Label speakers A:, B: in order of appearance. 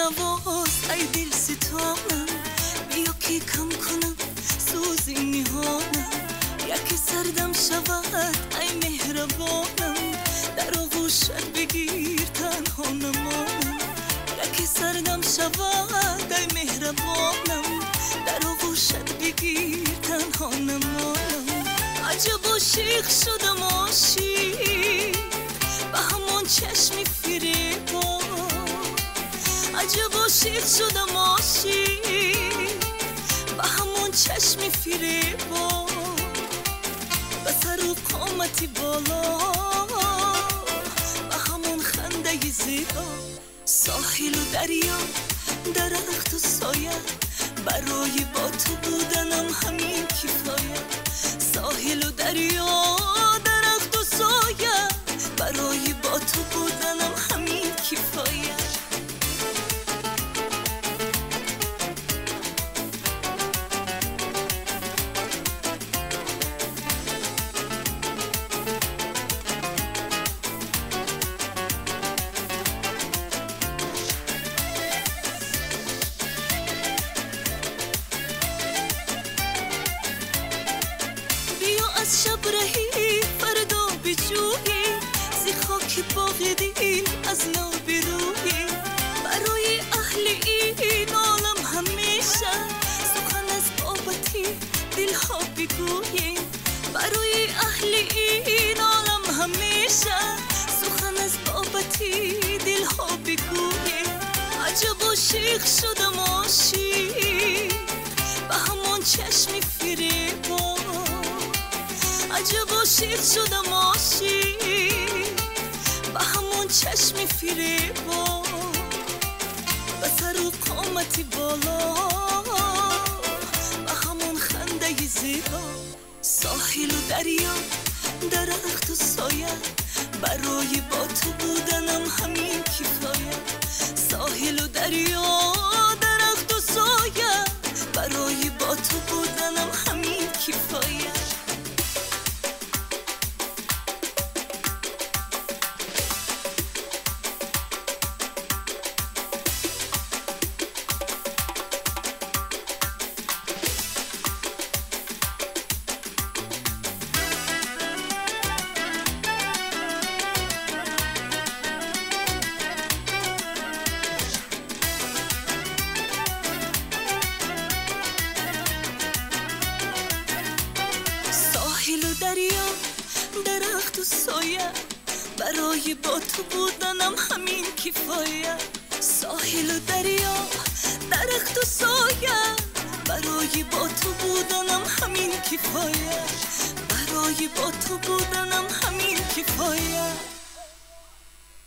A: نواز ای دل ستانم، بیا که کم کنم سوز این میهانم. یکی سردم شود ای مهربانم، در آغوشت بگیر تنها نمانم. یکی سردم شود ای مهربانم، در آغوشت بگیر تنها نمانم. عجب عاشق شدم عاشق به همون چشمی فریبا، عجب عاشق شدم عاشق به همون چشمی فریبا. به سر و قامتی بالا به همون خنده زیبا. ساحل و دریا درخت و سایه، برای با تو بودنم همین کفایه. ساحل و دریا درخت و سایه، برای با تو بودنم همین کفایه. از شب رهی فردا بجویی، زی خاک باغ دین از نو برویی. برای اهل این عالم همیشه سخن از بابتی دلها بگویی. برای اهل این عالم همیشه سخن از بابتی دلها بگویی. عجب عاشق شدم عاشق به همون چشمی فریبا، عجب عاشق شدم عاشق به همون چشمی فریبا. به سر و قامتی بالا به همون خنده زیبا. ساحل و دریا درخت و سایه، برای با تو بودنم همین کفایه. ساحل و دریا درخت و سایه، برای با تو بودنم همین کفایه. دریا درخت و سایه، برای با تو بودنم همین کفایه. ساحل و دریا درخت و سایه، برای با تو بودنم همین کفایه. برای با تو بودنم همین کفایه.